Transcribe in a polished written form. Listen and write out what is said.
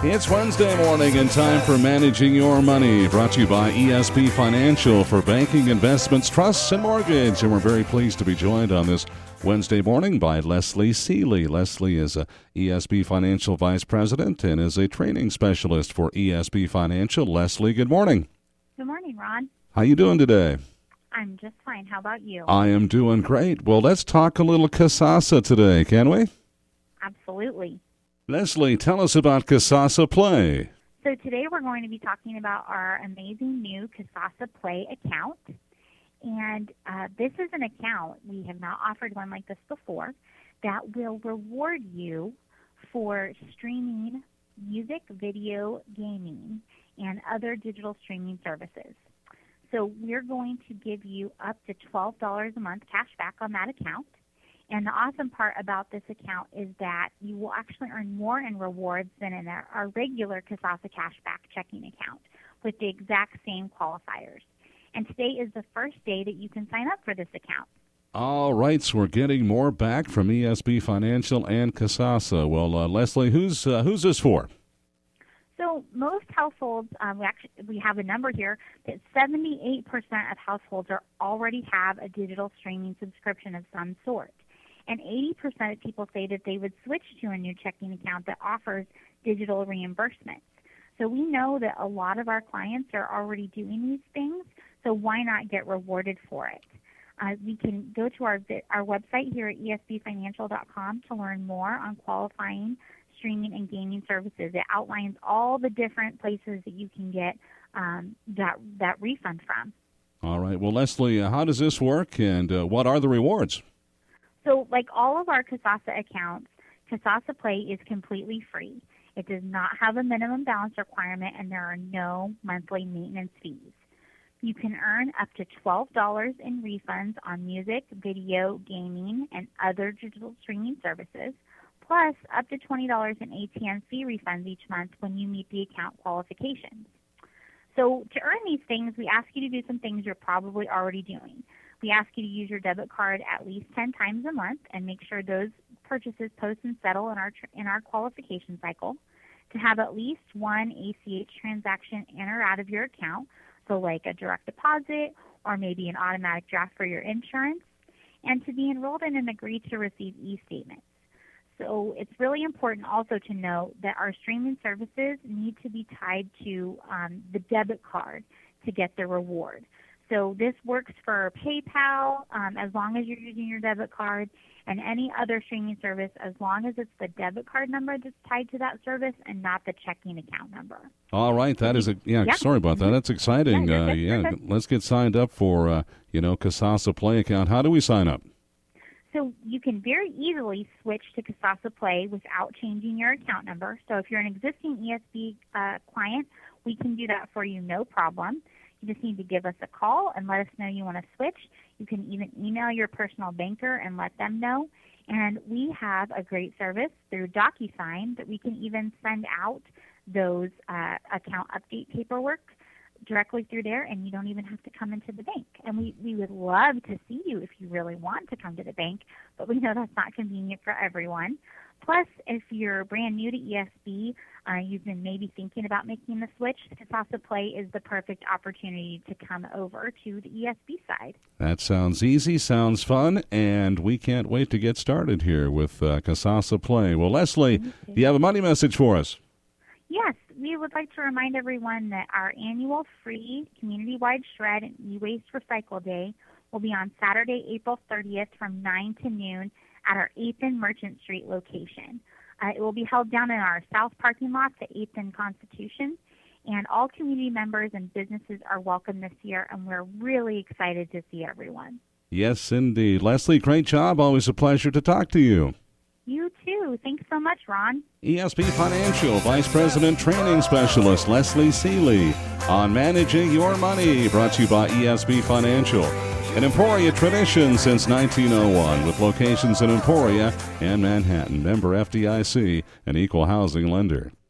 It's Wednesday morning and time for Managing Your Money, brought to you by ESP Financial for banking, investments, trusts, and mortgage. And we're very pleased to be joined on this Wednesday morning by Leslie Seeley. Leslie is a ESP Financial Vice President and is a training specialist for ESP Financial. Leslie, good morning. Good morning, Ron. How you doing today? I'm just fine. How about you? I am doing great. Well, let's talk a little Kasasa today, can we? Absolutely. Leslie, tell us about Kasasa Play. So today we're going to be talking about our amazing new Kasasa Play account. And this is an account, we have not offered one like this before, that will reward you for streaming music, video, gaming, and other digital streaming services. So we're going to give you up to $12 a month cash back on that account. And the awesome part about this account is that you will actually earn more in rewards than in our regular Kasasa Cashback checking account with the exact same qualifiers. And today is the first day that you can sign up for this account. All right, so we're getting more back from ESP Financial and Kasasa. Well, Leslie, who's this for? So most households, we have a number here that 78% of households already have a digital streaming subscription of some sort. And 80% of people say that they would switch to a new checking account that offers digital reimbursements. So we know that a lot of our clients are already doing these things, so why not get rewarded for it? We can go to our website here at espfinancial.com to learn more on qualifying streaming and gaming services. It outlines all the different places that you can get that refund from. All right. Well, Leslie, how does this work, and what are the rewards? So like all of our Kasasa accounts, Kasasa Play is completely free. It does not have a minimum balance requirement, and there are no monthly maintenance fees. You can earn up to $12 in refunds on music, video, gaming, and other digital streaming services, plus up to $20 in ATM fee refunds each month when you meet the account qualifications. So to earn these things, we ask you to do some things you're probably already doing. We ask you to use your debit card at least 10 times a month and make sure those purchases post and settle in our qualification cycle, to have at least one ACH transaction in or out of your account, so like a direct deposit or maybe an automatic draft for your insurance, and to be enrolled in and agree to receive e-statements. So it's really important also to note that our streaming services need to be tied to the debit card to get the reward. So this works for PayPal as long as you're using your debit card, and any other streaming service as long as it's the debit card number that's tied to that service and not the checking account number. All right, that is sorry about that. That's exciting. Let's get signed up for Kasasa Play account. How do we sign up? So you can very easily switch to Kasasa Play without changing your account number. So if you're an existing ESP client, we can do that for you, no problem. You just need to give us a call and let us know you want to switch. You can even email your personal banker and let them know. And we have a great service through DocuSign that we can even send out those account update paperwork directly through there, and you don't even have to come into the bank. And we would love to see you if you really want to come to the bank, but we know that's not convenient for everyone. Plus, if you're brand new to ESP, you've been maybe thinking about making the switch, Kasasa Play is the perfect opportunity to come over to the ESP side. That sounds easy, sounds fun, and we can't wait to get started here with Kasasa Play. Well, Leslie, do you have a money message for us? Yes, we would like to remind everyone that our annual free community-wide shred and e-waste recycle day will be on Saturday, April 30th from 9 to noon at our 8th and Merchant Street location. It will be held down in our south parking lot, the 8th and Constitution, and all community members and businesses are welcome this year, and we're really excited to see everyone. Yes, indeed. Leslie, great job. Always a pleasure to talk to you. You too. Thanks so much, Ron. ESP Financial Vice President Training Specialist Leslie Seeley on Managing Your Money, brought to you by ESP Financial. An Emporia tradition since 1901 with locations in Emporia and Manhattan. Member FDIC, an equal housing lender.